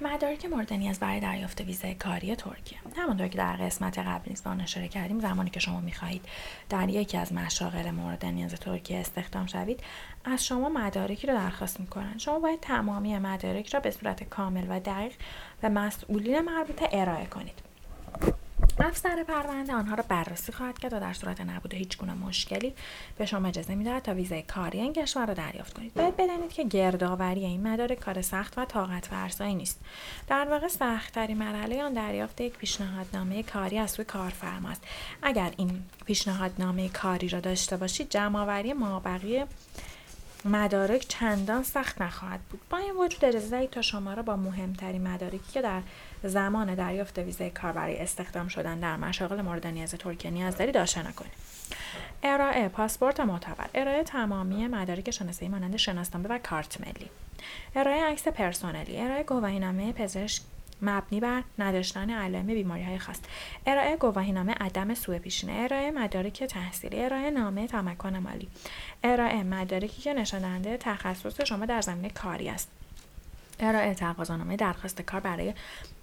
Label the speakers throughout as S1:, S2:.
S1: مدارک مورد نیاز برای دریافت ویزای کاری ترکیه. همونطور که در قسمت قبل نیز با آن اشاره کردیم، زمانی که شما می‌خواهید در یکی از مشاغل مورد نیاز ترکیه استخدام شوید، از شما مدارکی را درخواست می‌کنند. شما باید تمامی مدارک را به صورت کامل و دقیق به مسئولین مربوطه ارائه کنید. افسر پرونده آنها را بررسی خواهد کرد و در صورت نبود هیچگونه مشکلی به شما اجازه می‌دهد تا ویزای کاری این کشور را دریافت کنید. باید بدانید که گردآوری این مدارک کار سخت و طاقت فرسایی نیست. در واقع سخت‌ترین مرحله آن دریافت یک پیشنهادنامه کاری از سوی کارفرما است. اگر این پیشنهادنامه کاری را داشته باشید، جمع‌آوری مابقی مدارک چندان سخت نخواهد بود. با این وجود اجازه دهید تا شما را با مهمترین مدارکی که در زمان دریافت ویزای کار برای استخدام شدن در مشاغل مورد نیاز ترکیه نیاز دارید آشنا کنیم. ارائه پاسپورت معتبر، ارائه تمامی مدارک شناسایی مانند شناسنامه و کارت ملی، ارائه عکس پرسنلی، ارائه گواهینامه پزشک مبنی بر نداشتن علائم بیماری‌های خاص، ارائه گواهینامه عدم سوء پیشینه، ارائه مدارک تحصیلی، ارائه نامه تمکن مالی، ارائه مدارکی که نشان دهنده تخصص شما در زمینه کاری است، ارائه تقاضانامه درخواست کار برای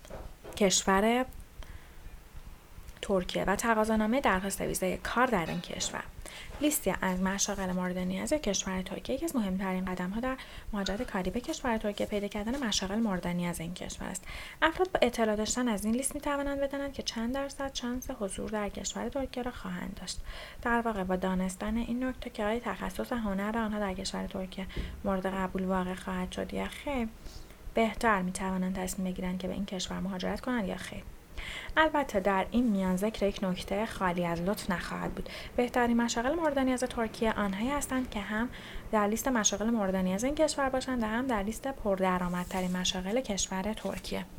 S1: کشور ترکیه و تقاضانامه درخواست ویزای کار در این کشور. لیستی از مشاغل مورد نیاز کشور ترکیه یکی از مهمترین قدم‌ها در مهاجرت کاری به کشور ترکیه پیدا کردن مشاغل مورد نیاز این کشور است. افراد با اطلاع داشتن از این لیست می‌توانند بدانند که چند درصد شانس حضور در کشور ترکیه را خواهند داشت. در واقع با دانستن این نکته که آیا تخصص و هنر آنها در کشور ترکیه مورد قبول واقع خواهد شد یا خیر، بهتر می‌توانند تصمیم بگیرند که به این کشور مهاجرت کنند یا خیر. البته در این میان ذکر یک نکته خالی از لطف نخواهد بود. بهترین مشاغل مورد نیاز ترکیه آنهایی هستند که هم در لیست مشاغل مورد نیاز این کشور باشند و هم در لیست پردرآمدترین مشاغل کشور ترکیه.